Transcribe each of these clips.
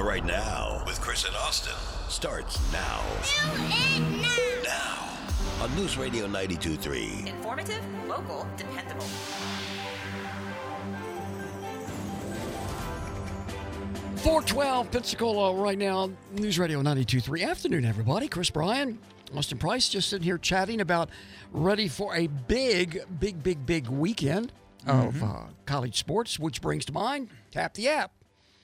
Pensacola right now with Chris and Austin starts now. Now on News Radio 92.3. Informative, local, dependable. .412 Pensacola right now, News Radio 92.3. Afternoon, everybody. Chris Bryan, Austin Price, just sitting here chatting about ready for a big weekend of college sports, which brings to mind Tap the App.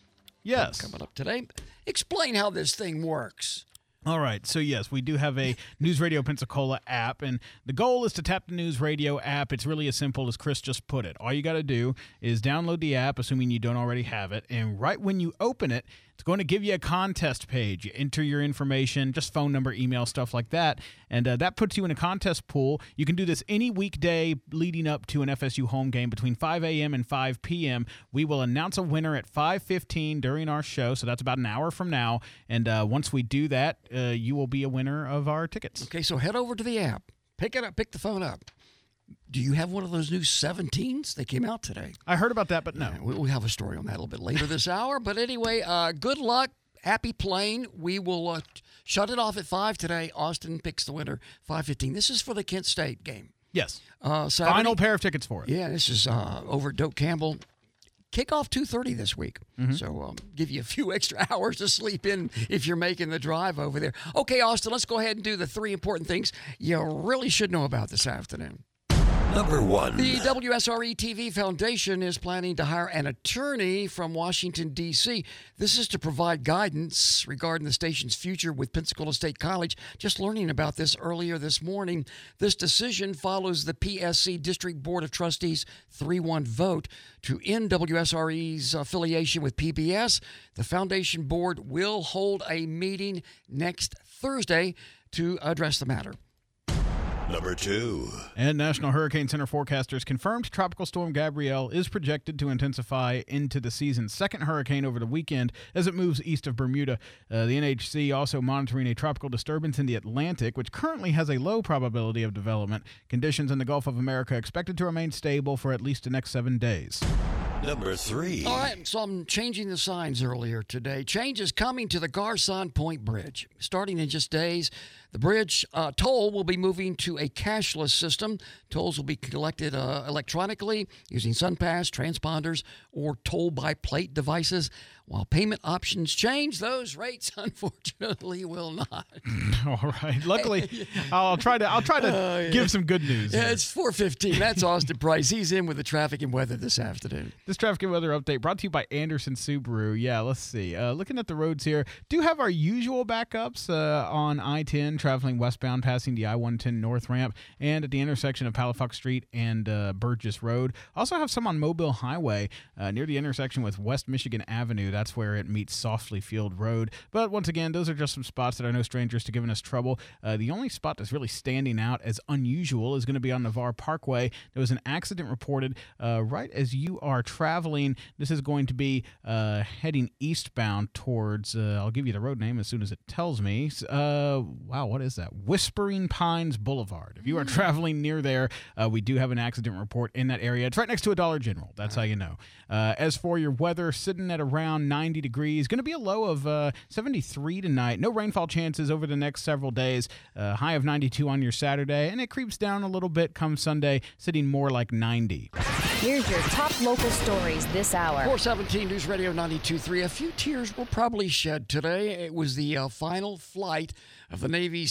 Yes. Coming up today. Explain how this thing works. All right. So, yes, we do have a News Radio Pensacola app, and the goal is to tap the News Radio app. It's really as simple as Chris just put it. All you got to do is download the app, assuming you don't already have it, and right when you open it, it's going to give you a contest page. You enter your information, just phone number, email, stuff like that, and that puts you in a contest pool. You can do this any weekday leading up to an FSU home game between 5 a.m. and 5 p.m. We will announce a winner at 5:15 during our show, so that's about an hour from now, and once we do that, you will be a winner of our tickets. Okay, so head over to the app. Pick it up. Pick the phone up. Do you have one of those new 17s? They came out today. I heard about that, but no. Yeah, we'll have a story on that a little bit later this hour. But anyway, good luck. Happy playing. We will shut it off at 5 today. Austin picks the winner, 5:15. This is for the Kent State game. Yes. Saturday. Final pair of tickets for it. Yeah, this is over at Doak Campbell. Kickoff 2:30 this week. So give you a few extra hours to sleep in if you're making the drive over there. Okay, Austin, let's go ahead and do the 3 important things you really should know about this afternoon. Number 1. The WSRE TV Foundation is planning to hire an attorney from Washington, D.C. This is to provide guidance regarding the station's future with Pensacola State College. Just learning about this earlier this morning. This decision follows the PSC District Board of Trustees 3-1 vote to end WSRE's affiliation with PBS. The foundation board will hold a meeting next Thursday to address the matter. Number 2. And National Hurricane Center forecasters confirmed Tropical Storm Gabrielle is projected to intensify into the season's second hurricane over the weekend as it moves east of Bermuda. The NHC also monitoring a tropical disturbance in the Atlantic, which currently has a low probability of development. Conditions in the Gulf of America expected to remain stable for at least the next 7 days. Number 3. All right, so I'm changing the signs earlier today. Change is coming to the Garcon Point Bridge. Starting in just days, the bridge toll will be moving to a cashless system. Tolls will be collected electronically using SunPass, transponders, or toll-by-plate devices. While payment options change, those rates, unfortunately, will not. All right. Luckily, I'll try to give some good news. Yeah, here. it's 4:15. That's Austin Price. He's in with the traffic and weather this afternoon. This traffic and weather update brought to you by Anderson Subaru. Yeah, let's see. Looking at the roads here, do have our usual backups on I-10 traveling westbound, passing the I-110 North Ramp, and at the intersection of Palafox Street and Burgess Road. Also have some on Mobile Highway near the intersection with West Michigan Avenue. That's where it meets Softly Field Road. But once again, those are just some spots that are no strangers to giving us trouble. The only spot that's really standing out as unusual is going to be on Navarre Parkway. There was an accident reported right as you are traveling. This is going to be heading eastbound towards, I'll give you the road name as soon as it tells me. Wow, what is that? Whispering Pines Boulevard. If you are traveling near there, we do have an accident report in that area. It's right next to a Dollar General. That's how you know. As for your weather, sitting at around 90 degrees. Going to be a low of 73 tonight. No rainfall chances over the next several days. High of 92 on your Saturday, and it creeps down a little bit come Sunday, sitting more like 90. Here's your top local stories this hour. 417 News Radio 92.3. A few tears were probably shed today. It was the final flight of the Navy's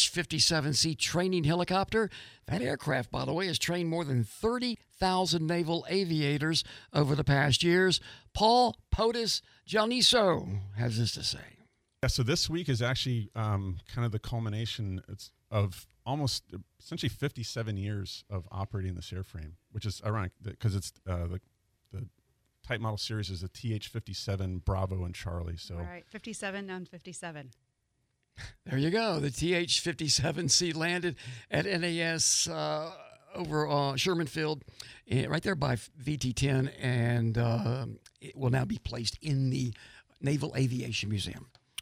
TH-57C training helicopter. That aircraft, by the way, has trained more than 30,000 naval aviators over the past years. Paul Potus Gianniso has this to say. Yeah, so this week is actually kind of the culmination of almost essentially 57 years of operating this airframe, which is ironic because it's the type model series is the TH-57 Bravo and Charlie. So all right, 57 on 57. There you go. The TH-57C landed at NAS over Sherman Field, right there by VT-10, and it will now be placed in the Naval Aviation Museum.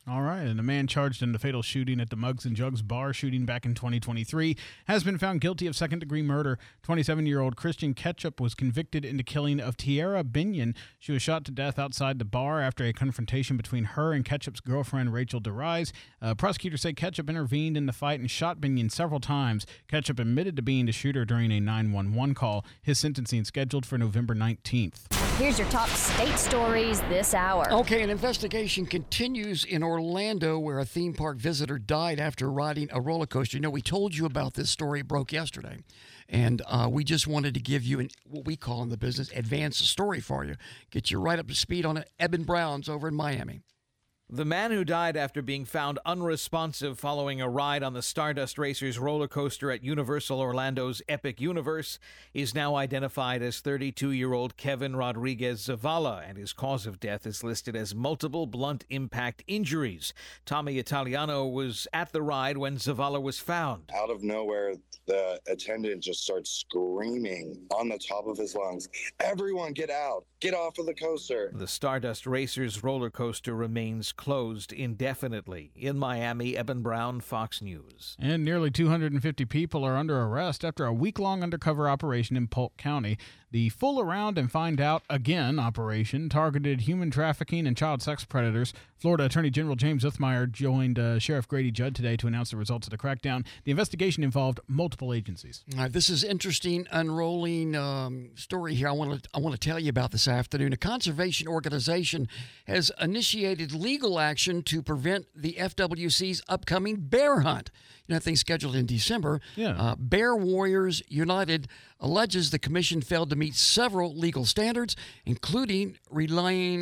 All right, and a man charged in the fatal shooting at the Mugs and Jugs bar shooting back in 2023 has been found guilty of second-degree murder. 27-year-old Christian Ketchup was convicted in the killing of Tiara Binion. She was shot to death outside the bar after a confrontation between her and Ketchup's girlfriend, Rachel DeRise. Prosecutors say Ketchup intervened in the fight and shot Binion several times. Ketchup admitted to being the shooter during a 911 call. His sentencing scheduled for November 19th. Here's your top state stories this hour. Okay, an investigation continues in Orlando where a theme park visitor died after riding a roller coaster. You know, we told you about this story. It broke yesterday. And we just wanted to give you what we call in the business, advance the story for you. Get you right up to speed on it. Eben Brown's over in Miami. The man who died after being found unresponsive following a ride on the Stardust Racers roller coaster at Universal Orlando's Epic Universe is now identified as 32-year-old Kevin Rodriguez Zavala, and his cause of death is listed as multiple blunt impact injuries. Tommy Italiano was at the ride when Zavala was found. Out of nowhere, the attendant just starts screaming on the top of his lungs, "Everyone get out! Get off of the coaster!" The Stardust Racers roller coaster remains closed indefinitely. In Miami, Eben Brown, Fox News. And nearly 250 people are under arrest after a week-long undercover operation in Polk County. The Full Around and Find Out Again operation targeted human trafficking and child sex predators. Florida Attorney General James Uthmeyer joined Sheriff Grady Judd today to announce the results of the crackdown. The investigation involved multiple agencies. This is interesting, unrolling story here I want to tell you about this afternoon. A conservation organization has initiated legal action to prevent the FWC's upcoming bear hunt. You know, thing scheduled in December. Yeah. Bear Warriors United alleges the commission failed to meet several legal standards, including relying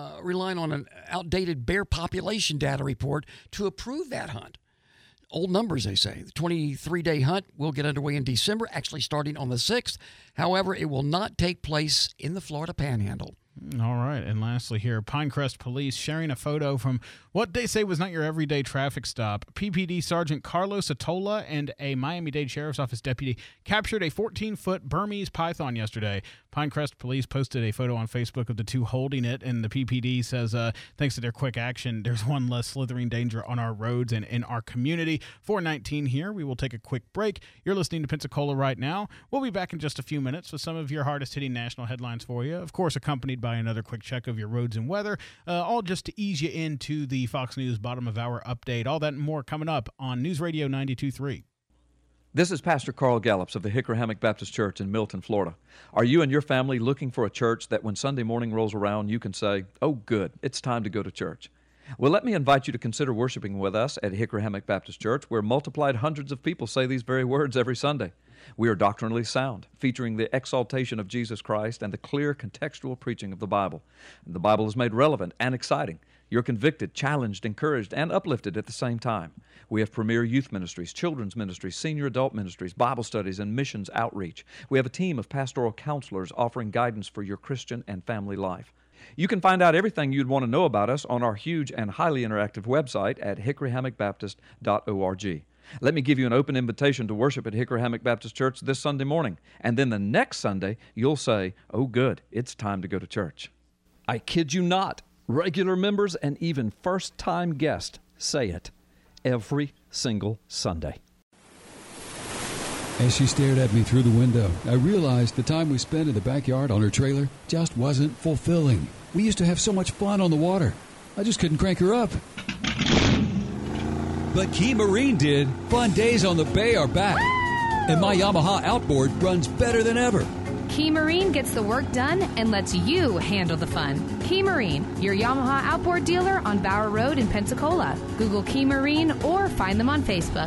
on an outdated bear population data report to approve that hunt. Old numbers, they say. The 23-day hunt will get underway in December, actually starting on the 6th. However, it will not take place in the Florida Panhandle. All right. And lastly here, Pinecrest Police sharing a photo from what they say was not your everyday traffic stop. PPD Sergeant Carlos Atola and a Miami-Dade Sheriff's Office deputy captured a 14-foot Burmese python yesterday. Pinecrest Police posted a photo on Facebook of the two holding it, and the PPD says, thanks to their quick action, there's one less slithering danger on our roads and in our community. 4:19 here. We will take a quick break. You're listening to Pensacola right now. We'll be back in just a few minutes with some of your hardest-hitting national headlines for you, of course, accompanied by another quick check of your roads and weather, all just to ease you into the Fox News bottom of hour update. All that and more coming up on News Radio 92.3. This is Pastor Carl Gallups of the Hickory Hammock Baptist Church in Milton, Florida. Are you and your family looking for a church that when Sunday morning rolls around, you can say, "Oh, good, it's time to go to church"? Well, let me invite you to consider worshiping with us at Hickory Hammock Baptist Church, where multiplied hundreds of people say these very words every Sunday. We are doctrinally sound, featuring the exaltation of Jesus Christ and the clear contextual preaching of the Bible. The Bible is made relevant and exciting. You're convicted, challenged, encouraged, and uplifted at the same time. We have premier youth ministries, children's ministries, senior adult ministries, Bible studies, and missions outreach. We have a team of pastoral counselors offering guidance for your Christian and family life. You can find out everything you'd want to know about us on our huge and highly interactive website at hickoryhammockbaptist.org. Let me give you an open invitation to worship at Hickory Hammock Baptist Church this Sunday morning, and then the next Sunday you'll say, "Oh good, it's time to go to church." I kid you not. Regular members and even first-time guests say it every single Sunday. As she stared at me through the window, I realized the time we spent in the backyard on her trailer just wasn't fulfilling. We used to have so much fun on the water. I just couldn't crank her up. But Key Marine did. Fun days on the bay are back. And my Yamaha outboard runs better than ever. Key Marine gets the work done and lets you handle the fun. Key Marine, your Yamaha outboard dealer on Bower Road in Pensacola. Google Key Marine or find them on Facebook.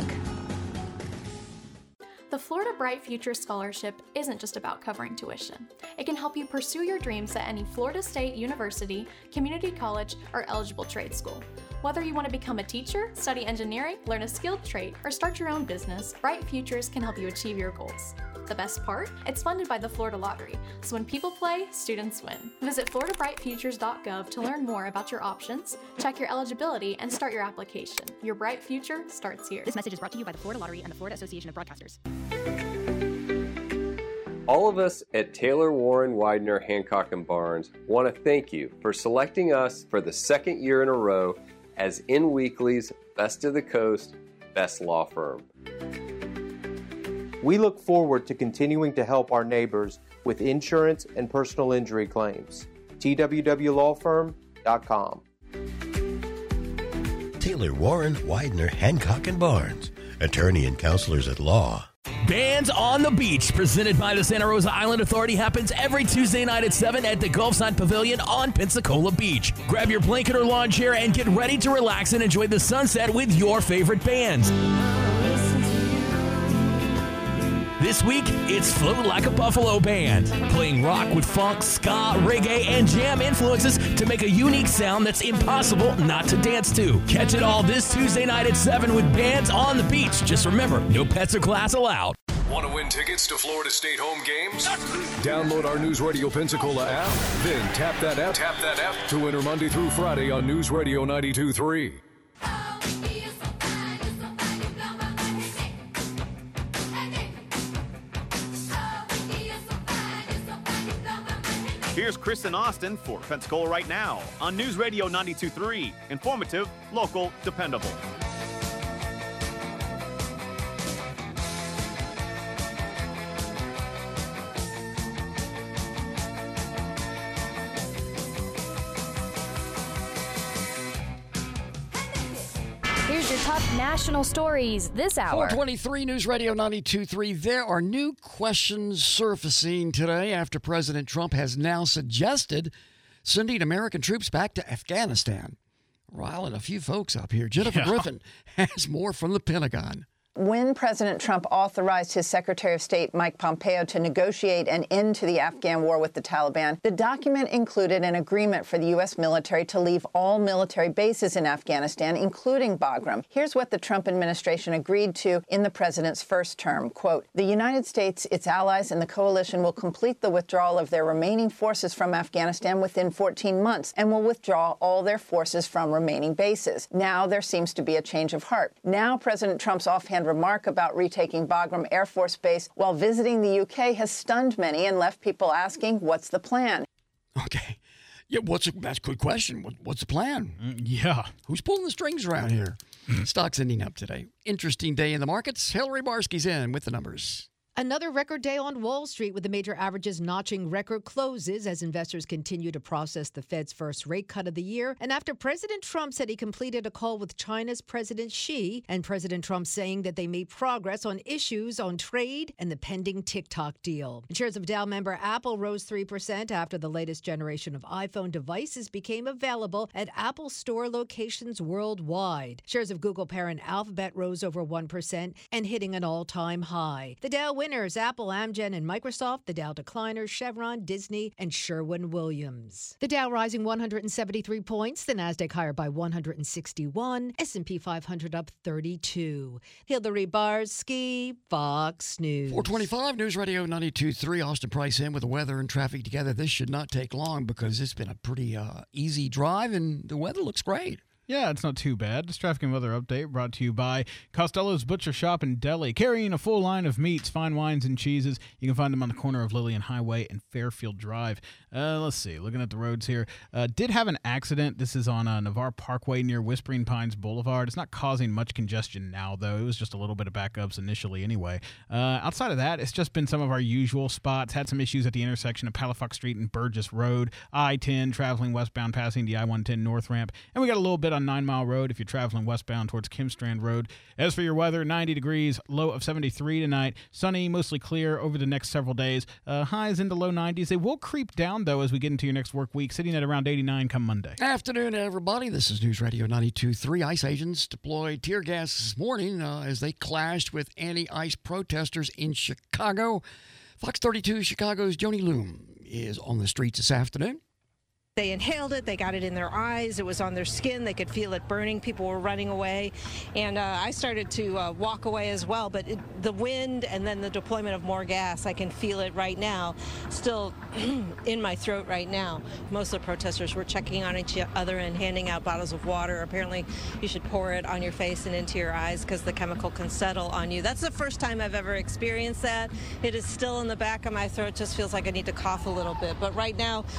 The Florida Bright Future Scholarship isn't just about covering tuition. It can help you pursue your dreams at any Florida State University, community college, or eligible trade school. Whether you want to become a teacher, study engineering, learn a skilled trade, or start your own business, Bright Futures can help you achieve your goals. The best part? It's funded by the Florida Lottery, so when people play, students win. Visit floridabrightfutures.gov to learn more about your options, check your eligibility, and start your application. Your bright future starts here. This message is brought to you by the Florida Lottery and the Florida Association of Broadcasters. All of us at Taylor, Warren, Widener, Hancock & Barnes want to thank you for selecting us for the second year in a row as In Weekly's Best of the Coast, Best Law Firm. We look forward to continuing to help our neighbors with insurance and personal injury claims. TWWLawFirm.com. Taylor, Warren, Widener, Hancock, and Barnes, attorney and counselors at law. Bands on the Beach, presented by the Santa Rosa Island Authority, happens every Tuesday night at 7 at the Gulfside Pavilion on Pensacola Beach. Grab your blanket or lawn chair and get ready to relax and enjoy the sunset with your favorite bands. This week, it's Float Like a Buffalo Band, playing rock with funk, ska, reggae, and jam influences to make a unique sound that's impossible not to dance to. Catch it all this Tuesday night at 7 with Bands on the Beach. Just remember, no pets or class allowed. Want to win tickets to Florida State home games? Download our News Radio Pensacola app, then tap that app to enter Monday through Friday on News Radio 92.3. Here's Chris in Austin for Pensacola Right Now on News Radio 92.3. Informative, local, dependable. Here's your top national stories this hour. 423 News Radio 92.3. There are new questions surfacing today after President Trump has now suggested sending American troops back to Afghanistan. Riling a few folks up here. Jennifer Griffin has more from the Pentagon. When President Trump authorized his Secretary of State, Mike Pompeo, to negotiate an end to the Afghan war with the Taliban, the document included an agreement for the U.S. military to leave all military bases in Afghanistan, including Bagram. Here's what the Trump administration agreed to in the president's first term. Quote, the United States, its allies, and the coalition will complete the withdrawal of their remaining forces from Afghanistan within 14 months and will withdraw all their forces from remaining bases. Now there seems to be a change of heart. Now President Trump's offhand remark about retaking Bagram Air Force Base while visiting the UK has stunned many and left people asking, what's the plan? Okay. Yeah, that's a good question. What's the plan? Yeah. Who's pulling the strings around here? Stocks ending up today. Interesting day in the markets. Hillary Barsky's in with the numbers. Another record day on Wall Street with the major averages notching record closes as investors continue to process the Fed's first rate cut of the year. And after President Trump said he completed a call with China's President Xi, and President Trump saying that they made progress on issues on trade and the pending TikTok deal. And shares of Dow member Apple rose 3% after the latest generation of iPhone devices became available at Apple Store locations worldwide. Shares of Google parent Alphabet rose over 1% and hitting an all-time high. The Dow winners, Apple, Amgen, and Microsoft. The Dow decliners, Chevron, Disney, and Sherwin-Williams. The Dow rising 173 points. The Nasdaq higher by 161. S&P 500 up 32. Hillary Barsky, Fox News. 425 News Radio 92.3. Austin Price in with the weather and traffic together. This should not take long because it's been a pretty easy drive and the weather looks great. Yeah, it's not too bad. This traffic and weather update brought to you by Costello's Butcher Shop and Deli, carrying a full line of meats, fine wines, and cheeses. You can find them on the corner of Lillian Highway and Fairfield Drive. Let's see, looking at the roads here. Did have an accident. This is on Navarre Parkway near Whispering Pines Boulevard. It's not causing much congestion now, though. It was just a little bit of backups initially anyway. Outside of that, it's just been some of our usual spots. Had some issues at the intersection of Palafox Street and Burgess Road. I-10 traveling westbound passing the I-110 North Ramp. And we got a little bit on 9 Mile Road if you're traveling westbound towards Kimstrand Road. As for your weather, 90 degrees, low of 73 tonight. Sunny, mostly clear over the next several days. Highs into low 90s. They will creep down, though, as we get into your next work week, sitting at around 89 come Monday. Afternoon, everybody. This is News Radio 92.3. ICE agents deployed tear gas this morning as they clashed with anti-ICE protesters in Chicago. Fox 32 Chicago's Joni Loom is on the streets this afternoon. They inhaled it, they got it in their eyes, it was on their skin, they could feel it burning, people were running away, and I started to walk away as well, but the wind and then the deployment of more gas, I can feel it right now, still in my throat right now. Most of the protesters were checking on each other and handing out bottles of water. Apparently you should pour it on your face and into your eyes because the chemical can settle on you. That's the first time I've ever experienced that. It is still in the back of my throat, just feels like I need to cough a little bit, but right now,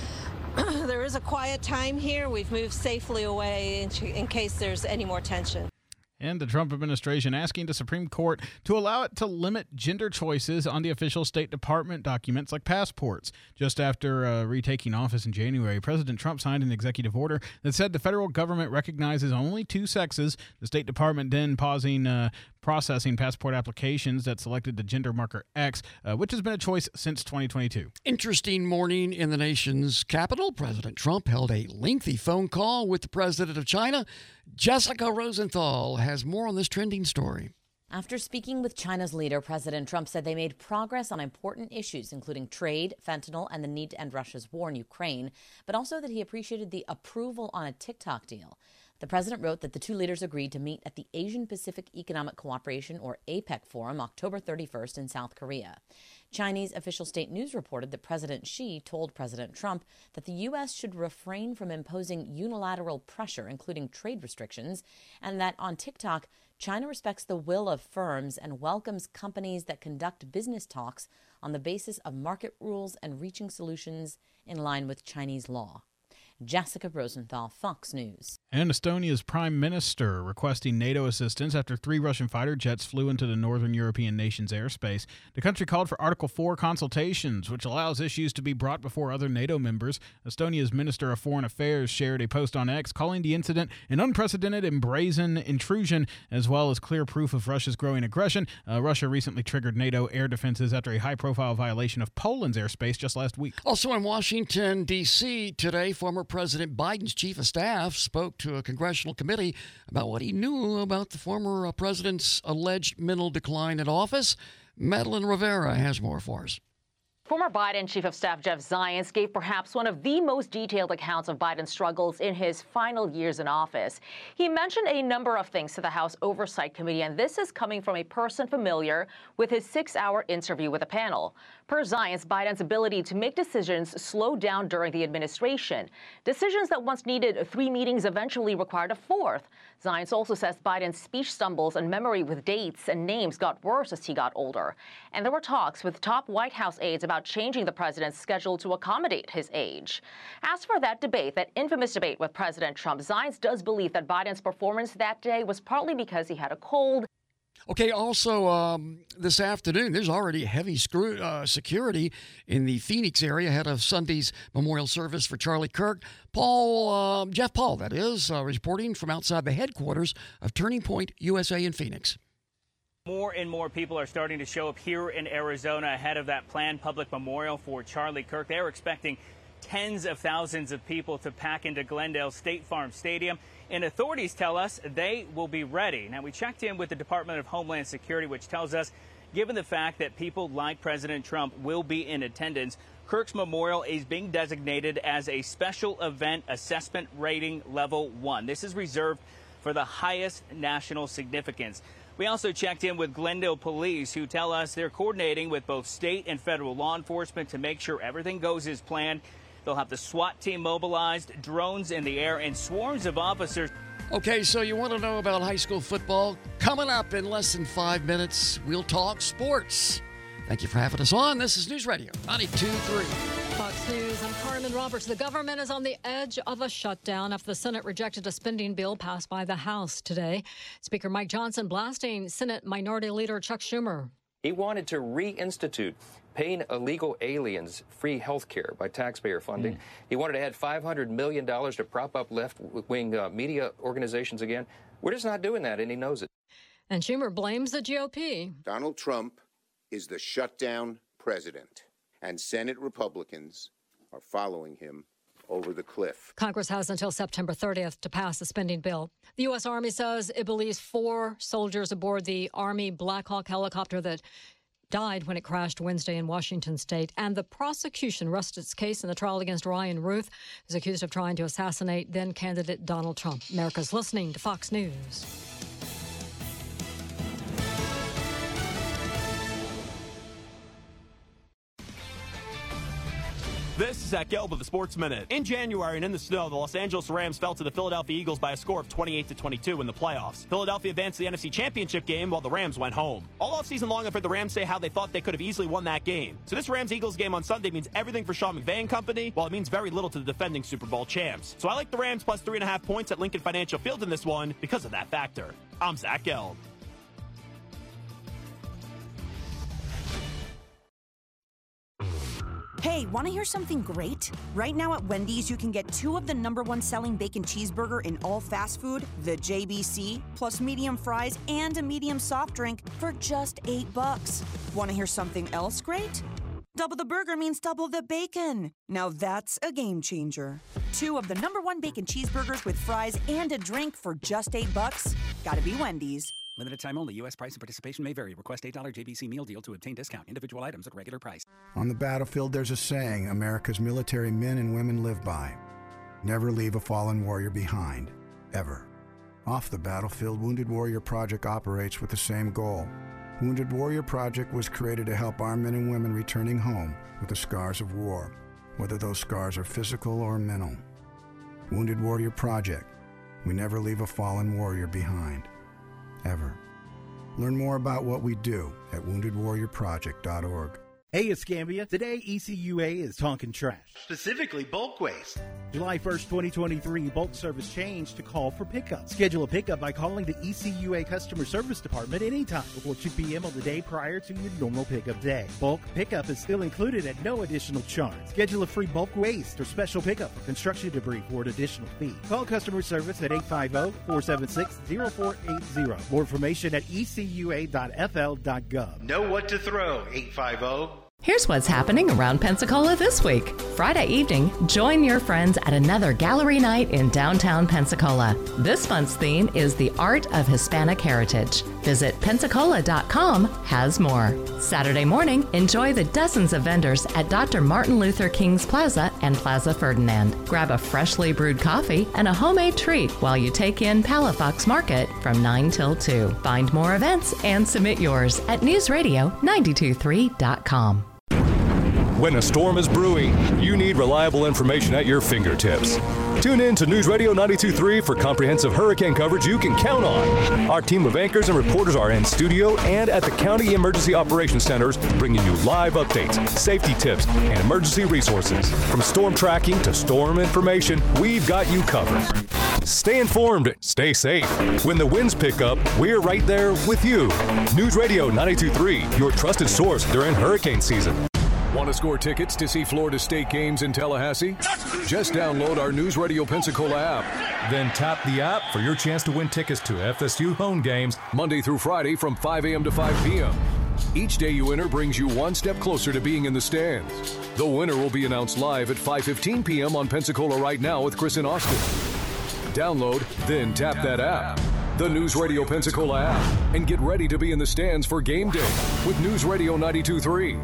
there is a quiet time here. We've moved safely away in case there's any more tension. And the Trump administration asking the Supreme Court to allow it to limit gender choices on the official State Department documents like passports. Just after retaking office in January, President Trump signed an executive order that said the federal government recognizes only two sexes. The State Department then pausing processing passport applications that selected the gender marker X, which has been a choice since 2022. Interesting morning in the nation's capital. President Trump held a lengthy phone call with the president of China. Jessica Rosenthal has more on this trending story. After speaking with China's leader, President Trump said they made progress on important issues, including trade, fentanyl, and the need to end Russia's war in Ukraine, but also that he appreciated the approval on a TikTok deal. The president wrote that the two leaders agreed to meet at the Asian Pacific Economic Cooperation, or APEC, Forum October 31st in South Korea. Chinese official state news reported that President Xi told President Trump that the U.S. should refrain from imposing unilateral pressure, including trade restrictions, and that on TikTok, China respects the will of firms and welcomes companies that conduct business talks on the basis of market rules and reaching solutions in line with Chinese law. Jessica Rosenthal, Fox News. And Estonia's prime minister requesting NATO assistance after 3 Russian fighter jets flew into the northern European nation's airspace. The country called for Article 4 consultations, which allows issues to be brought before other NATO members. Estonia's Minister of Foreign Affairs shared a post on X calling the incident an unprecedented and brazen intrusion, as well as clear proof of Russia's growing aggression. Russia recently triggered NATO air defenses after a high-profile violation of Poland's airspace just last week. Also in Washington, D.C. today, former President Biden's chief of staff spoke to a congressional committee about what he knew about the former president's alleged mental decline in office. Madeline Rivera has more for us. Former Biden Chief of Staff Jeff Zients gave perhaps one of the most detailed accounts of Biden's struggles in his final years in office. He mentioned a number of things to the House Oversight Committee, and this is coming from a person familiar with his 6-hour interview with the panel. Per Zients, Biden's ability to make decisions slowed down during the administration. Decisions that once needed 3 meetings eventually required a 4th. Zients also says Biden's speech stumbles and memory with dates and names got worse as he got older. And there were talks with top White House aides about changing the president's schedule to accommodate his age. As for that debate, that infamous debate with President Trump, Zients does believe that Biden's performance that day was partly because he had a cold. Okay, also this afternoon, there's already heavy security in the Phoenix area ahead of Sunday's memorial service for Charlie Kirk. Jeff Paul, that is, reporting from outside the headquarters of Turning Point USA in Phoenix. More and more people are starting to show up here in Arizona ahead of that planned public memorial for Charlie Kirk. They're expecting tens of thousands of people to pack into Glendale State Farm Stadium, and authorities tell us they will be ready. Now, we checked in with the Department of Homeland Security, which tells us, given the fact that people like President Trump will be in attendance, Kirk's memorial is being designated as a special event assessment rating level 1. This is reserved for the highest national significance. We also checked in with Glendale Police, who tell us they're coordinating with both state and federal law enforcement to make sure everything goes as planned. They'll have the SWAT team mobilized, drones in the air, and swarms of officers. Okay, so you want to know about high school football? Coming up in less than 5 minutes, we'll talk sports. Thank you for having us on. This is News Radio 92.3. Fox News, I'm Carmen Roberts. The government is on the edge of a shutdown after the Senate rejected a spending bill passed by the House today. Speaker Mike Johnson blasting Senate Minority Leader Chuck Schumer. He wanted to reinstitute paying illegal aliens free health care by taxpayer funding. He wanted to add $500 million to prop up left-wing media organizations again. We're just not doing that, and he knows it. And Schumer blames the GOP. Donald Trump is the shutdown president, and Senate Republicans are following him over the cliff. Congress has until September 30th to pass the spending bill. The U.S. Army says it believes 4 soldiers aboard the Army Black Hawk helicopter that died when it crashed Wednesday in Washington state. And the prosecution rests its case in the trial against Ryan Ruth, who's accused of trying to assassinate then-candidate Donald Trump. America's listening to Fox News. This is Zach Gelb with the Sports Minute. In January and in the snow, the Los Angeles Rams fell to the Philadelphia Eagles by a score of 28-22 in the playoffs. Philadelphia advanced to the NFC Championship game while the Rams went home. All offseason long, I've heard the Rams say how they thought they could have easily won that game. So this Rams-Eagles game on Sunday means everything for Sean McVay and company, while it means very little to the defending Super Bowl champs. So I like the Rams plus 3.5 points at Lincoln Financial Field in this one because of that factor. I'm Zach Gelb. Hey, want to hear something great? Right now at Wendy's, you can get 2 of the #1 selling bacon cheeseburger in all fast food, the JBC, plus medium fries and a medium soft drink for just $8. Want to hear something else great? Double the burger means double the bacon. Now that's a game changer. 2 of the #1 bacon cheeseburgers with fries and a drink for just $8. Gotta be Wendy's. Limited time only. U.S. price and participation may vary. Request $8 JBC meal deal to obtain discount. Individual items at regular price. On the battlefield, there's a saying America's military men and women live by. Never leave a fallen warrior behind. Ever. Off the battlefield, Wounded Warrior Project operates with the same goal. Wounded Warrior Project was created to help our men and women returning home with the scars of war, whether those scars are physical or mental. Wounded Warrior Project. We never leave a fallen warrior behind. Ever. Learn more about what we do at woundedwarriorproject.org. Hey, it's Gambia. Today, ECUA is talking trash. Specifically, bulk waste. July 1st, 2023, bulk service changed to call for pickup. Schedule a pickup by calling the ECUA Customer Service Department anytime before 2 p.m. on the day prior to your normal pickup day. Bulk pickup is still included at no additional charge. Schedule a free bulk waste or special pickup for construction debris for an additional fee. Call customer service at 850-476-0480. More information at ecua.fl.gov. Know what to throw, 850. Here's what's happening around Pensacola this week. Friday evening, join your friends at another gallery night in downtown Pensacola. This month's theme is the art of Hispanic heritage. Visit Pensacola.com has more. Saturday morning, enjoy the dozens of vendors at Dr. Martin Luther King's Plaza and Plaza Ferdinand. Grab a freshly brewed coffee and a homemade treat while you take in Palafox Market from 9 till 2. Find more events and submit yours at newsradio923.com. When a storm is brewing, you need reliable information at your fingertips. Tune in to News Radio 92.3 for comprehensive hurricane coverage you can count on. Our team of anchors and reporters are in studio and at the County Emergency Operations Centers, bringing you live updates, safety tips, and emergency resources. From storm tracking to storm information, we've got you covered. Stay informed, stay safe. When the winds pick up, we're right there with you. News Radio 92.3, your trusted source during hurricane season. Want to score tickets to see Florida State games in Tallahassee? Just download our News Radio Pensacola app. Then tap the app for your chance to win tickets to FSU home games Monday through Friday from 5 a.m. to 5 p.m. Each day you enter brings you one step closer to being in the stands. The winner will be announced live at 5:15 p.m. on Pensacola Right Now with Chris and Austin. Download, then tap that app. The News Radio Pensacola app. And get ready to be in the stands for game day with News Radio 92.3.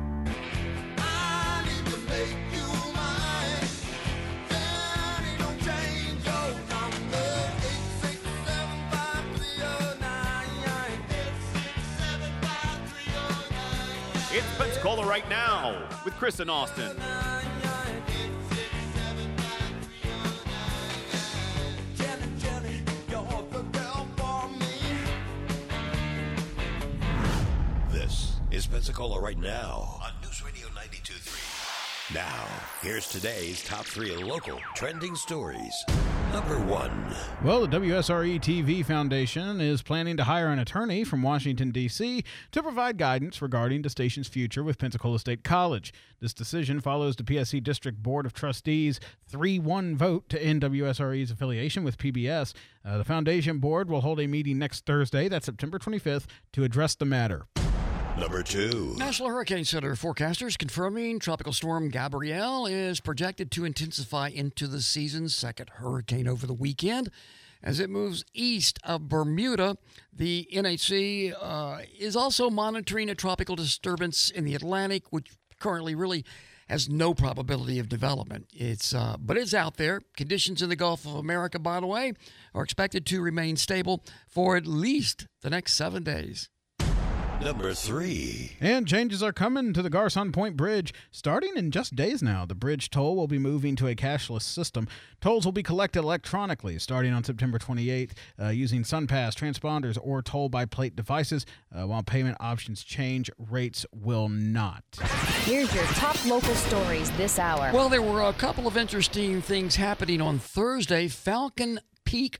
It's Pensacola Right Now with Chris and Austin. This is Pensacola Right Now on News Radio 92.3. Now, here's today's top 3 local trending stories. Number 1. Well, the WSRE-TV Foundation is planning to hire an attorney from Washington, D.C. to provide guidance regarding the station's future with Pensacola State College. This decision follows the PSC District Board of Trustees' 3-1 vote to end WSRE's affiliation with PBS. The Foundation Board will hold a meeting next Thursday, that's September 25th, to address the matter. Number 2. National Hurricane Center forecasters confirming Tropical Storm Gabrielle is projected to intensify into the season's second hurricane over the weekend. As it moves east of Bermuda, the NHC is also monitoring a tropical disturbance in the Atlantic, which currently really has no probability of development. But it's out there. Conditions in the Gulf of America, by the way, are expected to remain stable for at least the next 7 days. Number 3. And changes are coming to the Garcon Point Bridge. Starting in just days now, the bridge toll will be moving to a cashless system. Tolls will be collected electronically starting on September 28th using SunPass, transponders, or toll-by-plate devices. While payment options change, rates will not. Here's your top local stories this hour. Well, there were a couple of interesting things happening on Thursday. Falcon Peak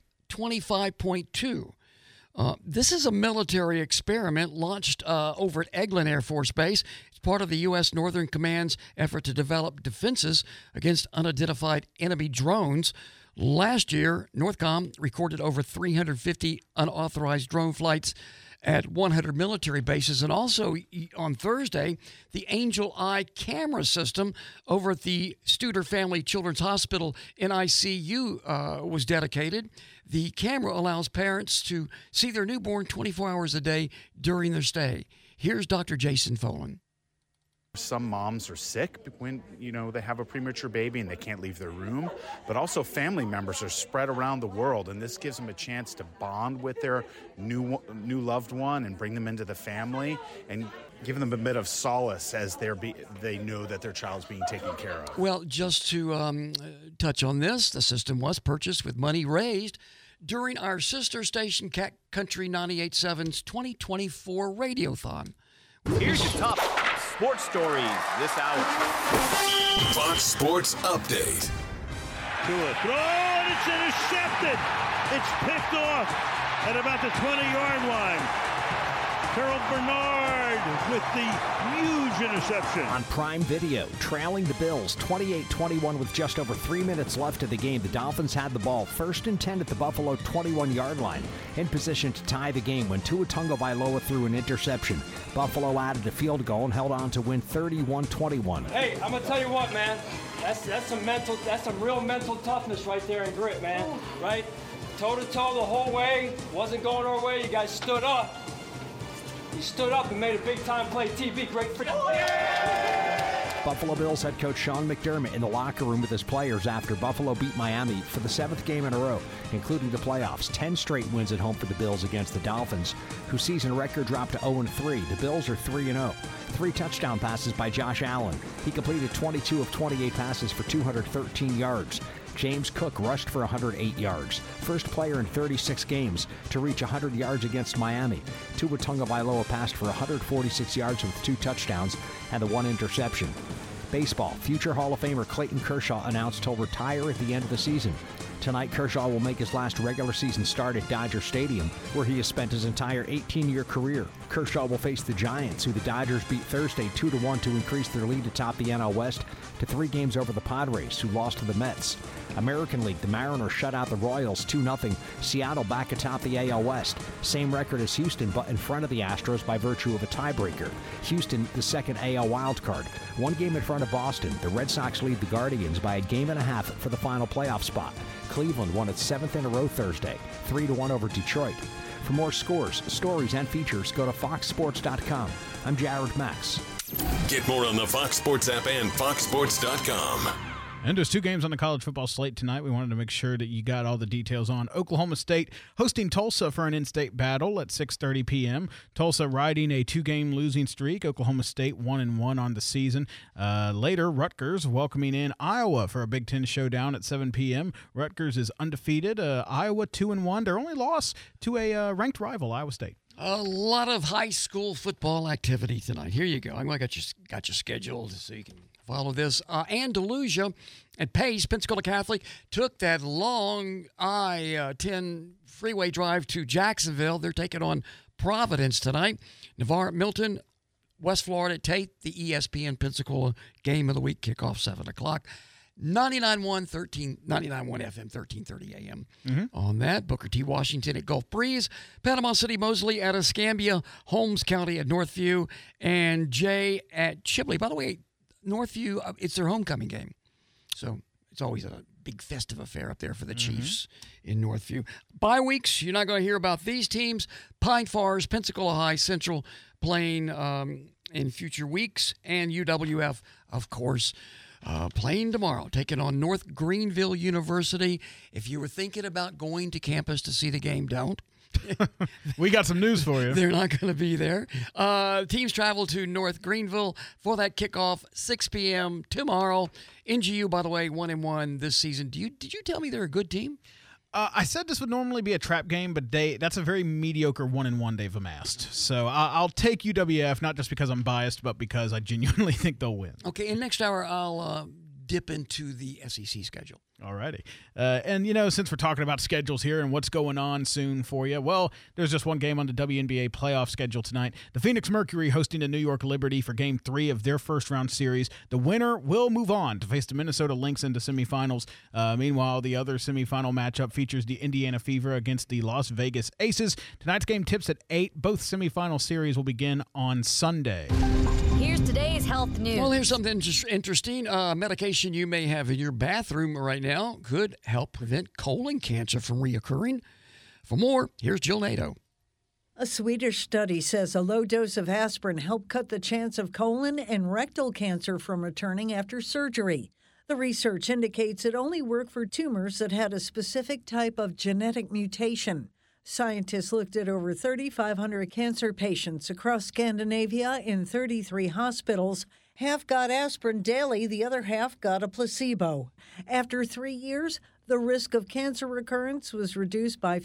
25.2. This is a military experiment launched over at Eglin Air Force Base. It's part of the U.S. Northern Command's effort to develop defenses against unidentified enemy drones. Last year, NORTHCOM recorded over 350 unauthorized drone flights at 100 military bases. And also on Thursday, the Angel Eye camera system over at the Studer Family Children's Hospital NICU was dedicated. The camera allows parents to see their newborn 24 hours a day during their stay. Here's Dr. Jason Folan. Some moms are sick when, they have a premature baby and they can't leave their room, but also family members are spread around the world, and this gives them a chance to bond with their new loved one and bring them into the family and give them a bit of solace as they know that their child's being taken care of. Well, just to touch on this, the system was purchased with money raised during our sister station Cat Country 98.7's 2024 Radiothon. Here's your top sports stories this hour. Fox Sports Update. To a throw, and it's intercepted. It's picked off at about the 20-yard line. Terrell Bernard with the huge interception. On Prime Video, trailing the Bills 28-21 with just over 3 minutes left of the game. The Dolphins had the ball 1st and 10 at the Buffalo 21-yard line, in position to tie the game when Tua Tagovailoa threw an interception. Buffalo added a field goal and held on to win 31-21. Hey, I'm gonna tell you what, man. That's some real mental toughness right there and grit, man. Right? Toe to toe the whole way. Wasn't going our way. You guys stood up. He stood up and made a big-time play. TB, great for Buffalo Bills head coach Sean McDermott in the locker room with his players after Buffalo beat Miami for the 7th game in a row, including the playoffs. 10 straight wins at home for the Bills against the Dolphins, whose season record dropped to 0-3. The Bills are 3-0. 3 touchdown passes by Josh Allen. He completed 22 of 28 passes for 213 yards. James Cook rushed for 108 yards. First player in 36 games to reach 100 yards against Miami. Tua Tagovailoa passed for 146 yards with 2 touchdowns and the 1 interception. Baseball, future Hall of Famer Clayton Kershaw announced he'll retire at the end of the season. Tonight, Kershaw will make his last regular season start at Dodger Stadium, where he has spent his entire 18-year career. Kershaw will face the Giants, who the Dodgers beat Thursday 2-1 to increase their lead atop the NL West to 3 games over the Padres, who lost to the Mets. American League, the Mariners shut out the Royals 2-0. Seattle back atop the AL West. Same record as Houston, but in front of the Astros by virtue of a tiebreaker. Houston, the second AL wildcard. 1 game in front of Boston. The Red Sox lead the Guardians by a game and a half for the final playoff spot. Cleveland won its 7th in a row Thursday, 3-1 over Detroit. For more scores, stories, and features, go to foxsports.com. I'm Jared Max. Get more on the Fox Sports app and foxsports.com. And there's 2 games on the college football slate tonight. We wanted to make sure that you got all the details on. Oklahoma State hosting Tulsa for an in-state battle at 6:30 p.m. Tulsa riding a 2-game losing streak. Oklahoma State 1-1 on the season. Later, Rutgers welcoming in Iowa for a Big Ten showdown at 7 p.m. Rutgers is undefeated. Iowa 2-1. Their only loss to a ranked rival, Iowa State. A lot of high school football activity tonight. Here you go. I got you scheduled so you can follow this. Andalusia at Pace, Pensacola Catholic, took that long I-10 freeway drive to Jacksonville. They're taking on Providence tonight. Navarre at Milton, West Florida at Tate, the ESPN Pensacola Game of the Week kickoff 7 o'clock. 99.1 FM, 1330 AM. On that, Booker T. Washington at Gulf Breeze, Panama City Mosley at Escambia, Holmes County at Northview, and Jay at Chipley. By the way, Northview, it's their homecoming game. So it's always a big festive affair up there for the Chiefs in Northview. Bye weeks, you're not going to hear about these teams. Pine Forest, Pensacola High Central playing in future weeks, and UWF, of course, playing tomorrow, taking on North Greenville University. If you were thinking about going to campus to see the game, don't. We got some news for you. They're not going to be there. Teams travel to North Greenville for that kickoff, 6 p.m. tomorrow. NGU, by the way, 1-1 this season. Did you tell me they're a good team? I said this would normally be a trap game, but that's a very mediocre 1-1 they've amassed. So I'll take UWF, not just because I'm biased, but because I genuinely think they'll win. Okay, in next hour, I'll dip into the SEC schedule. Alrighty. And, since we're talking about schedules here and what's going on soon for you, well, there's just one game on the WNBA playoff schedule tonight. The Phoenix Mercury hosting the New York Liberty for Game 3 of their first-round series. The winner will move on to face the Minnesota Lynx into semifinals. Meanwhile, the other semifinal matchup features the Indiana Fever against the Las Vegas Aces. Tonight's game tips at 8. Both semifinal series will begin on Sunday. Here's today's health news. Well, here's something interesting. Medication you may have in your bathroom right now could help prevent colon cancer from reoccurring. For more, here's Jill Nato. A Swedish study says a low dose of aspirin helped cut the chance of colon and rectal cancer from returning after surgery. The research indicates it only worked for tumors that had a specific type of genetic mutation. Scientists looked at over 3,500 cancer patients across Scandinavia in 33 hospitals. Half got aspirin daily, the other half got a placebo. After 3 years, the risk of cancer recurrence was reduced by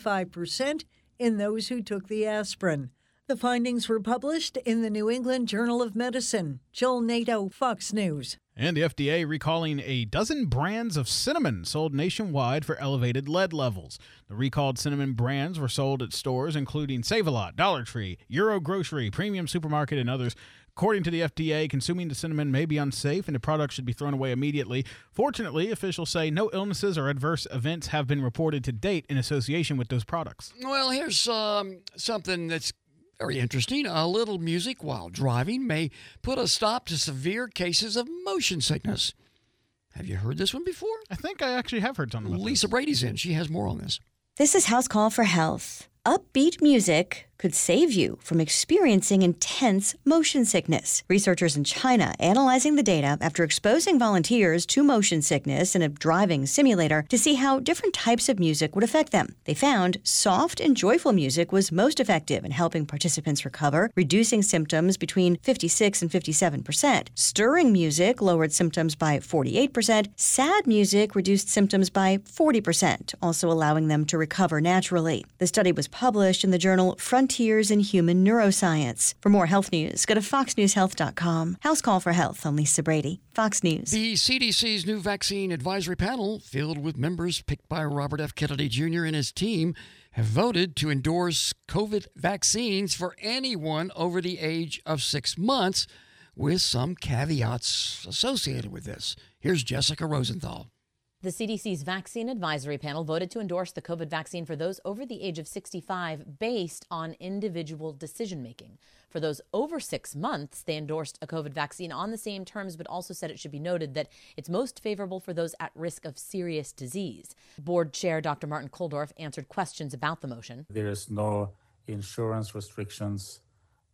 55% in those who took the aspirin. The findings were published in the New England Journal of Medicine. Jill Nato, Fox News. And the FDA recalling a dozen brands of cinnamon sold nationwide for elevated lead levels. The recalled cinnamon brands were sold at stores including Save-A-Lot, Dollar Tree, Euro Grocery, Premium Supermarket, and others. According to the FDA, consuming the cinnamon may be unsafe and the product should be thrown away immediately. Fortunately, officials say no illnesses or adverse events have been reported to date in association with those products. Well, here's something that's very interesting. A little music while driving may put a stop to severe cases of motion sickness. Have you heard this one before? I think I actually have heard something about Lisa Brady's in. She has more on this. This is House Call for Health. Upbeat music could save you from experiencing intense motion sickness. Researchers in China analyzing the data after exposing volunteers to motion sickness in a driving simulator to see how different types of music would affect them. They found soft and joyful music was most effective in helping participants recover, reducing symptoms between 56 and 57%. Stirring music lowered symptoms by 48%. Sad music reduced symptoms by 40%, also allowing them to recover naturally. The study was published in the journal Frontiers in Human Neuroscience. For more health news, go to foxnewshealth.com. House Call for Health. I'm Lisa Brady, Fox News. The CDC's new vaccine advisory panel, filled with members picked by Robert F. Kennedy Jr. and his team, have voted to endorse COVID vaccines for anyone over the age of 6 months, with some caveats associated with this. Here's Jessica Rosenthal. The CDC's Vaccine Advisory Panel voted to endorse the COVID vaccine for those over the age of 65 based on individual decision-making. For those over 6 months, they endorsed a COVID vaccine on the same terms, but also said it should be noted that it's most favorable for those at risk of serious disease. Board Chair Dr. Martin Kulldorff answered questions about the motion. There is no insurance restrictions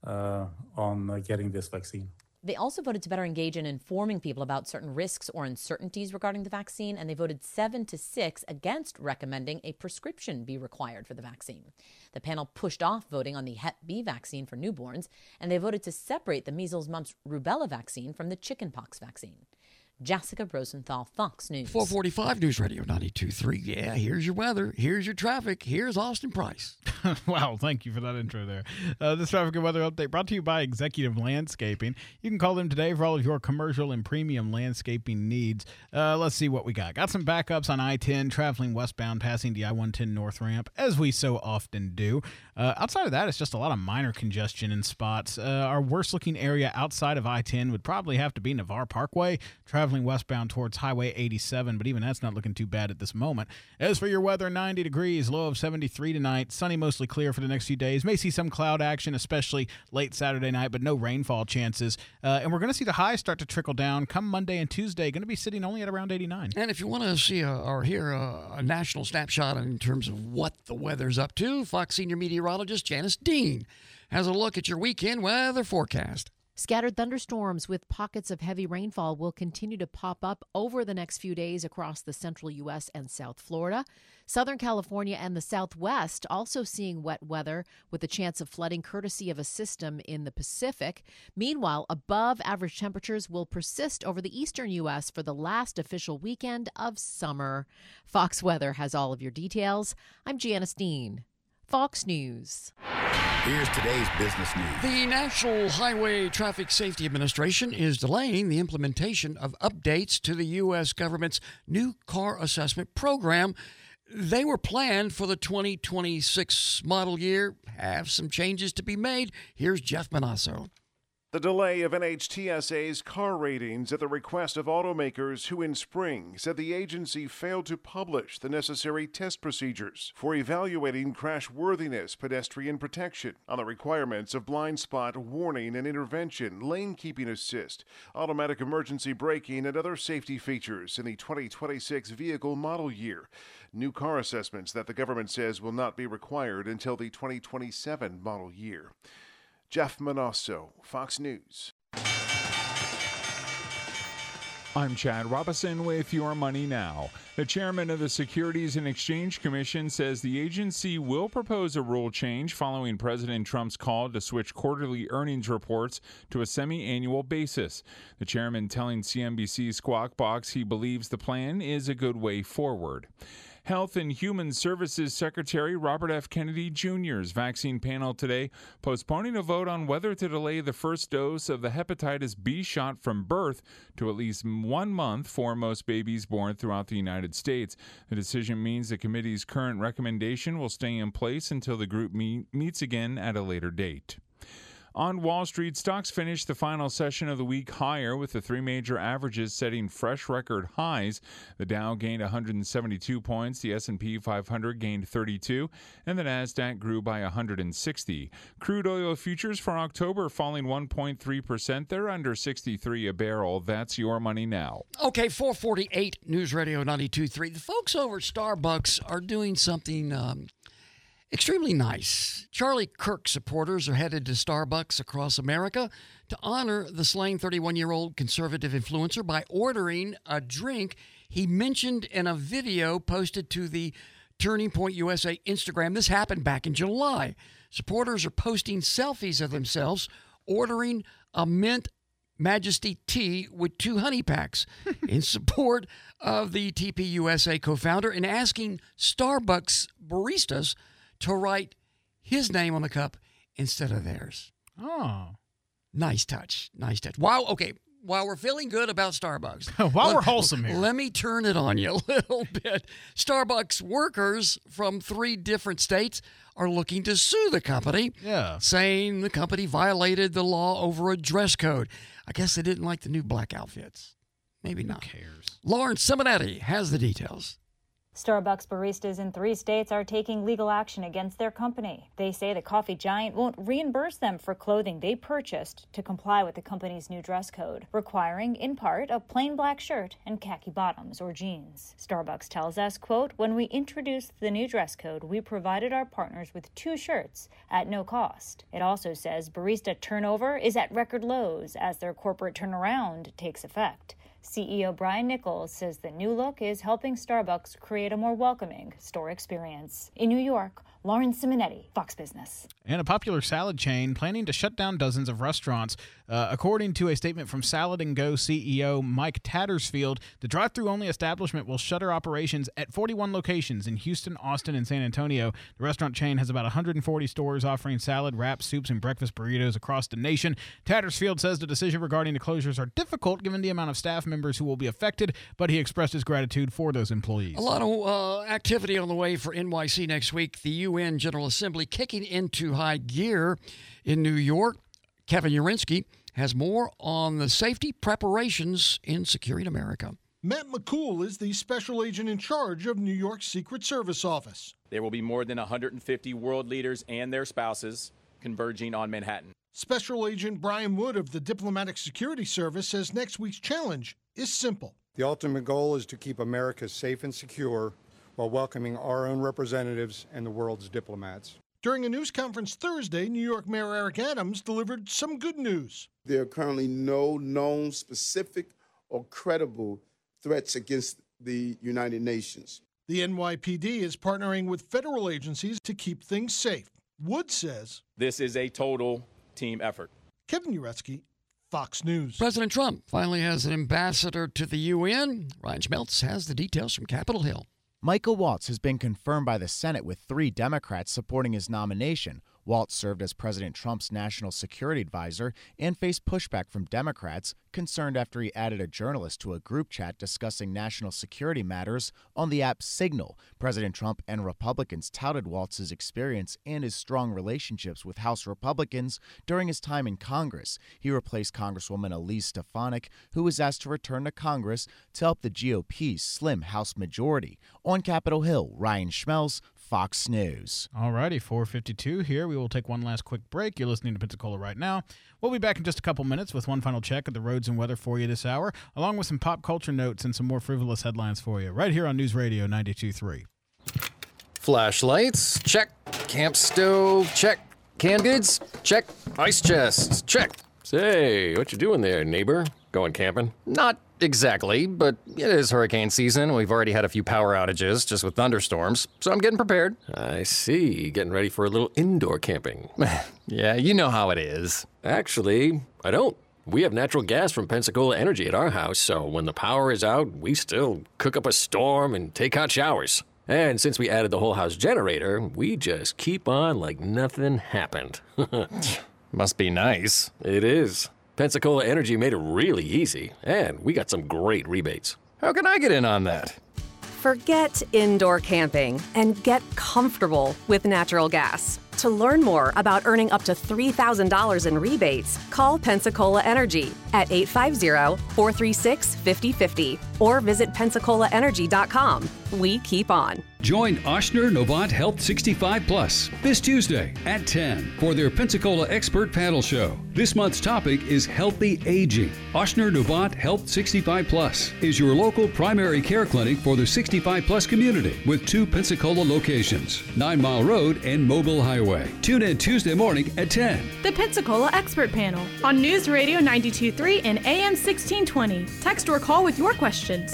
on getting this vaccine. They also voted to better engage in informing people about certain risks or uncertainties regarding the vaccine, and they voted 7-6 against recommending a prescription be required for the vaccine. The panel pushed off voting on the Hep B vaccine for newborns, and they voted to separate the measles, mumps, rubella vaccine from the chickenpox vaccine. Jessica Rosenthal, Fox News. 445 News Radio 92.3. Yeah, here's your weather. Here's your traffic. Here's Austin Price. Wow, thank you for that intro there. This traffic and weather update brought to you by Executive Landscaping. You can call them today for all of your commercial and premium landscaping needs. Let's see what we got. Got some backups on I-10, traveling westbound, passing the I-110 North Ramp, as we so often do. Outside of that, it's just a lot of minor congestion in spots. Our worst-looking area outside of I-10 would probably have to be Navarre Parkway, traveling westbound towards Highway 87, but even that's not looking too bad at this moment. As for your weather, 90 degrees, low of 73 tonight, sunny, mostly clear for the next few days. May see some cloud action, especially late Saturday night, but no rainfall chances. And we're going to see the highs start to trickle down come Monday and Tuesday, going to be sitting only at around 89. And if you want to see or hear a national snapshot in terms of what the weather's up to, Fox senior meteorologist Janice Dean has a look at your weekend weather forecast. Scattered thunderstorms with pockets of heavy rainfall will continue to pop up over the next few days across the central U.S. and South Florida. Southern California and the Southwest also seeing wet weather with a chance of flooding courtesy of a system in the Pacific. Meanwhile, above average temperatures will persist over the eastern U.S. for the last official weekend of summer. Fox Weather has all of your details. I'm Janice Dean, Fox News. Here's today's business news. The National Highway Traffic Safety Administration is delaying the implementation of updates to the U.S. government's new car assessment program. They were planned for the 2026 model year. Have some changes to be made. Here's Jeff Manasso. The delay of NHTSA's car ratings at the request of automakers who in spring said the agency failed to publish the necessary test procedures for evaluating crashworthiness, pedestrian protection, on the requirements of blind spot warning and intervention, lane keeping assist, automatic emergency braking, and other safety features in the 2026 vehicle model year. New car assessments that the government says will not be required until the 2027 model year. Jeff Manasso, Fox News. I'm Chad Robinson with Your Money Now. The chairman of the Securities and Exchange Commission says the agency will propose a rule change following President Trump's call to switch quarterly earnings reports to a semi-annual basis. The chairman telling CNBC's Squawk Box he believes the plan is a good way forward. Health and Human Services Secretary Robert F. Kennedy Jr.'s vaccine panel today postponing a vote on whether to delay the first dose of the hepatitis B shot from birth to at least 1 month for most babies born throughout the United States. The decision means the committee's current recommendation will stay in place until the group meets again at a later date. On Wall Street, stocks finished the final session of the week higher, with the three major averages setting fresh record highs. The Dow gained 172 points, the S&P 500 gained 32, and the Nasdaq grew by 160. Crude oil futures for October falling 1.3%. They're under 63 a barrel. That's Your Money Now. Okay, 448 News Radio 92.3. The folks over at Starbucks are doing something extremely nice. Charlie Kirk supporters are headed to Starbucks across America to honor the slain 31-year-old conservative influencer by ordering a drink he mentioned in a video posted to the Turning Point USA Instagram. This happened back in July. Supporters are posting selfies of themselves ordering a mint Majesty tea with 2 honey packs in support of the TPUSA co-founder and asking Starbucks baristas to write his name on the cup instead of theirs. Oh. Nice touch. Nice touch. Wow. Okay. While we're feeling good about Starbucks. We're wholesome here. Let me turn it on you a little bit. Starbucks workers from 3 different states are looking to sue the company. Yeah. Saying the company violated the law over a dress code. I guess they didn't like the new black outfits. Maybe not. Who cares? Lauren Simonetti has the details. Starbucks baristas in 3 states are taking legal action against their company. They say the coffee giant won't reimburse them for clothing they purchased to comply with the company's new dress code, requiring, in part, a plain black shirt and khaki bottoms or jeans. Starbucks tells us, quote, "When we introduced the new dress code, we provided our partners with 2 shirts at no cost." It also says barista turnover is at record lows as their corporate turnaround takes effect. CEO Brian Nichols says the new look is helping Starbucks create a more welcoming store experience. In New York, Lauren Simonetti, Fox Business. And a popular salad chain planning to shut down dozens of restaurants. According to a statement from Salad & Go CEO Mike Tattersfield, the drive-thru only establishment will shutter operations at 41 locations in Houston, Austin, and San Antonio. The restaurant chain has about 140 stores offering salad, wraps, soups, and breakfast burritos across the nation. Tattersfield says the decision regarding the closures are difficult given the amount of staff members who will be affected, but he expressed his gratitude for those employees. A lot of activity on the way for NYC next week. The UN General Assembly kicking into high gear in New York. Kevin Urinsky has more on the safety preparations in securing America. Matt McCool is the special agent in charge of New York's Secret Service office. There will be more than 150 world leaders and their spouses converging on Manhattan. Special Agent Brian Wood of the Diplomatic Security Service says next week's challenge is simple. The ultimate goal is to keep America safe and secure while welcoming our own representatives and the world's diplomats. During a news conference Thursday, New York Mayor Eric Adams delivered some good news. There are currently no known specific or credible threats against the United Nations. The NYPD is partnering with federal agencies to keep things safe. Wood says, This is a total team effort. Kevin Uretsky, Fox News. President Trump finally has an ambassador to the UN. Ryan Schmeltz has the details from Capitol Hill. Michael Waltz has been confirmed by the Senate with 3 Democrats supporting his nomination. Waltz served as President Trump's national security advisor and faced pushback from Democrats, concerned after he added a journalist to a group chat discussing national security matters on the app Signal. President Trump and Republicans touted Waltz's experience and his strong relationships with House Republicans during his time in Congress. He replaced Congresswoman Elise Stefanik, who was asked to return to Congress to help the GOP's slim House majority. On Capitol Hill, Ryan Schmelz, Fox News. All righty, 4:52 here. We will take one last quick break. You're listening to Pensacola right now. We'll be back in just a couple minutes with one final check of the roads and weather for you this hour, along with some pop culture notes and some more frivolous headlines for you, right here on News Radio 92.3. Flashlights, check. Camp stove, check. Canned goods, check. Ice chest, check. Say, what you doing there, neighbor? Going camping? Not exactly, but it is hurricane season. We've already had a few power outages just with thunderstorms, so I'm getting prepared. I see. Getting ready for a little indoor camping. Yeah, you know how it is. Actually, I don't. We have natural gas from Pensacola Energy at our house, so when the power is out, we still cook up a storm and take hot showers. And since we added the whole house generator, we just keep on like nothing happened. Must be nice. It is. Pensacola Energy made it really easy, and we got some great rebates. How can I get in on that? Forget indoor camping and get comfortable with natural gas. To learn more about earning up to $3,000 in rebates, call Pensacola Energy at 850-436-5050 or visit PensacolaEnergy.com. We keep on. Join Ochsner Novant Health 65 Plus this Tuesday at 10 for their Pensacola Expert Panel Show. This month's topic is healthy aging. Ochsner Novant Health 65 Plus is your local primary care clinic for the 65 plus community with 2 Pensacola locations, 9 Mile Road and Mobile Highway. Tune in Tuesday morning at 10. The Pensacola Expert Panel on News Radio 92.3 and AM 1620. Text or call with your questions.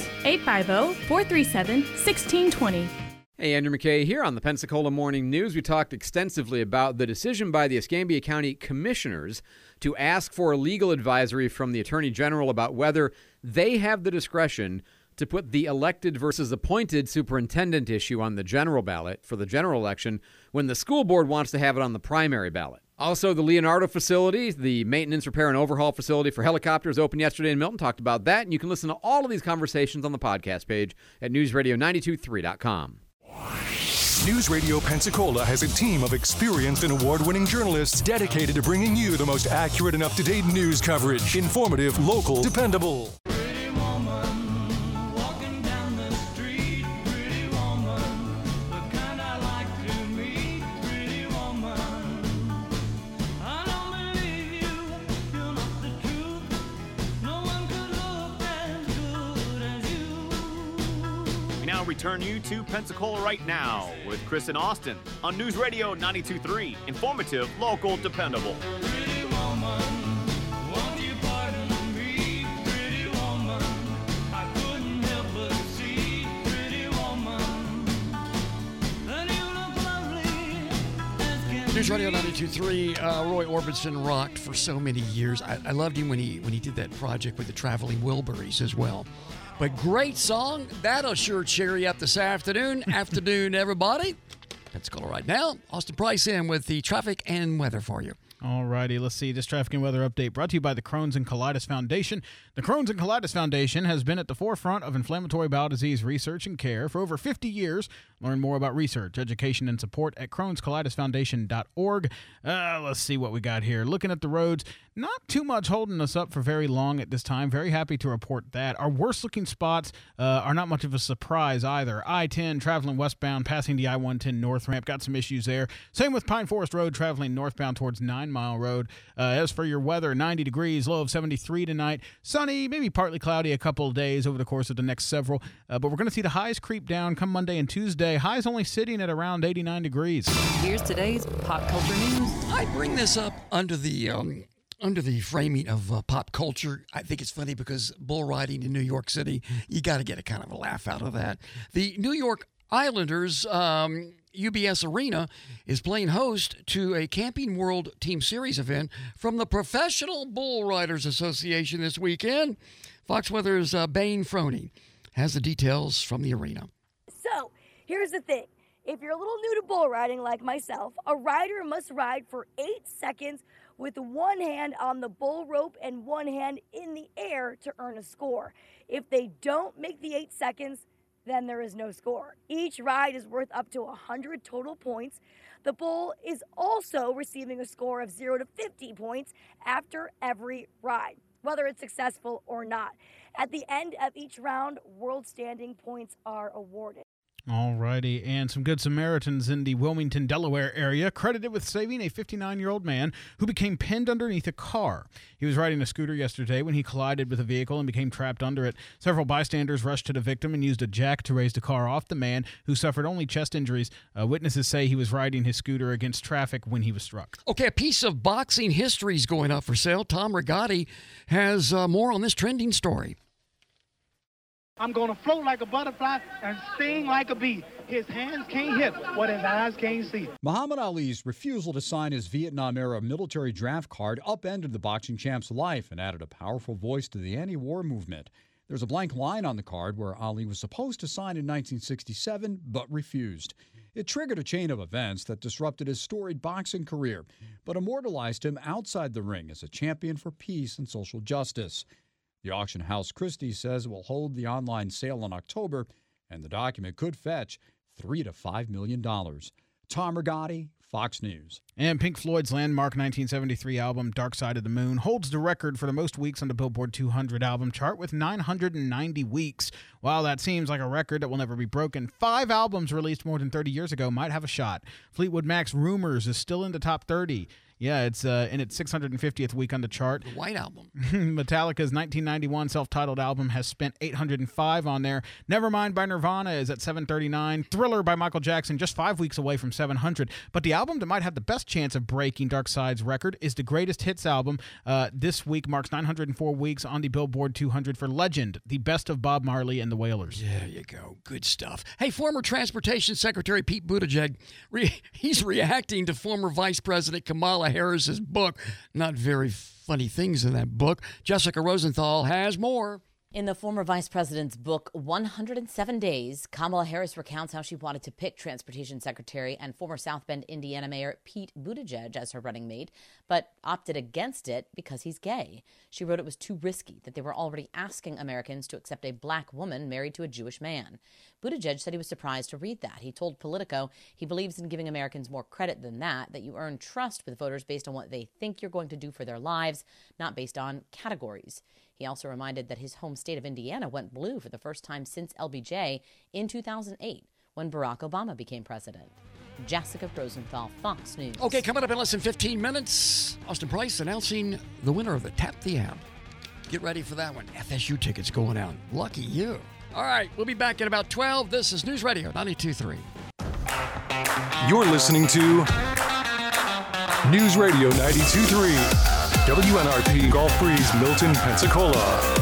850-437-1620. Hey, Andrew McKay here on the Pensacola Morning News. We talked extensively about the decision by the Escambia County Commissioners to ask for a legal advisory from the Attorney General about whether they have the discretion to put the elected versus appointed superintendent issue on the general ballot for the general election when the school board wants to have it on the primary ballot. Also, the Leonardo facility, the maintenance, repair, and overhaul facility for helicopters, opened yesterday in Milton. Talked about that, and you can listen to all of these conversations on the podcast page at newsradio923.com. News Radio Pensacola has a team of experienced and award-winning journalists dedicated to bringing you the most accurate and up-to-date news coverage. Informative, local, dependable. Return you to Pensacola right now with Chris and Austin on News Radio 92.3. Informative, local, dependable. Pretty woman, won't you pardon me, pretty woman? I couldn't help but see, pretty woman. And you look lovely as can News Radio 92.3. Roy Orbison rocked for so many years. I loved him when he did that project with the Traveling Wilburys as well. But great song. That'll sure cheer you up this afternoon. Afternoon, everybody. Pensacola right now. Austin Price in with the traffic and weather for you. All righty, let's see. This traffic and weather update brought to you by the Crohn's and Colitis Foundation. The Crohn's and Colitis Foundation has been at the forefront of inflammatory bowel disease research and care for over 50 years. Learn more about research, education, and support at Crohn'sColitisFoundation.org. Let's see what we got here. Looking at the roads, not too much holding us up for very long at this time. Very happy to report that. Our worst-looking spots are not much of a surprise either. I-10 traveling westbound, passing the I-110 north ramp. Got some issues there. Same with Pine Forest Road traveling northbound towards 9 Mile Road. As for your weather, 90 degrees, low of 73 tonight. Sunny, maybe partly cloudy a couple of days over the course of the next several. But we're going to see the highs creep down come Monday and Tuesday. Highs only sitting at around 89 degrees. Here's today's pop culture news. I bring this up under the framing of pop culture. I think it's funny because bull riding in New York City, you got to get a kind of a laugh out of that. The New York Islanders UBS Arena is playing host to a Camping World Team Series event from the Professional Bull Riders Association this weekend. Fox Weather's Bane Froning has the details from the arena. So, here's the thing. If you're a little new to bull riding like myself, a rider must ride for 8 seconds with one hand on the bull rope and one hand in the air to earn a score. If they don't make the 8 seconds, then there is no score. Each ride is worth up to 100 total points. The bull is also receiving a score of 0 to 50 points after every ride, whether it's successful or not. At the end of each round, world standing points are awarded. All righty, and some good Samaritans in the Wilmington, Delaware area credited with saving a 59-year-old man who became pinned underneath a car. He was riding a scooter yesterday when he collided with a vehicle and became trapped under it. Several bystanders rushed to the victim and used a jack to raise the car off the man, who suffered only chest injuries. Witnesses say he was riding his scooter against traffic when he was struck. Okay, a piece of boxing history is going up for sale. Tom Rigotti has more on this trending story. I'm going to float like a butterfly and sting like a bee. His hands can't hit what his eyes can't see. Muhammad Ali's refusal to sign his Vietnam-era military draft card upended the boxing champ's life and added a powerful voice to the anti-war movement. There's a blank line on the card where Ali was supposed to sign in 1967 but refused. It triggered a chain of events that disrupted his storied boxing career, but immortalized him outside the ring as a champion for peace and social justice. The auction house Christie's says it will hold the online sale in October, and the document could fetch $3 to $5 million. Tom Rigotti, Fox News. And Pink Floyd's landmark 1973 album, Dark Side of the Moon, holds the record for the most weeks on the Billboard 200 album chart with 990 weeks. While that seems like a record that will never be broken, 5 albums released more than 30 years ago might have a shot. Fleetwood Mac's Rumors is still in the top 30. Yeah, it's in its 650th week on the chart. The White Album. Metallica's 1991 self-titled album has spent 805 on there. Nevermind by Nirvana is at 739. Thriller by Michael Jackson just 5 weeks away from 700. But the album that might have the best chance of breaking Dark Side's record is the Greatest Hits album. This week marks 904 weeks on the Billboard 200 for Legend, the best of Bob Marley and the Wailers. There you go. Good stuff. Hey, former Transportation Secretary Pete Buttigieg, he's reacting to former Vice President Kamala Harris's book. Not very funny things in that book. Jessica Rosenthal has more. In the former vice president's book, 107 Days, Kamala Harris recounts how she wanted to pick Transportation Secretary and former South Bend, Indiana Mayor Pete Buttigieg as her running mate, but opted against it because he's gay. She wrote it was too risky, that they were already asking Americans to accept a black woman married to a Jewish man. Buttigieg said he was surprised to read that. He told Politico he believes in giving Americans more credit than that you earn trust with voters based on what they think you're going to do for their lives, not based on categories. He also reminded that his home state of Indiana went blue for the first time since LBJ in 2008, when Barack Obama became president. Jessica Rosenthal, Fox News. Okay, coming up in less than 15 minutes, Austin Price announcing the winner of the Tap the Amp. Get ready for that one. FSU tickets going out. Lucky you. All right, we'll be back in about 12. This is News Radio 92.3. You're listening to News Radio 92.3. WNRP Gulf Breeze, Milton, Pensacola.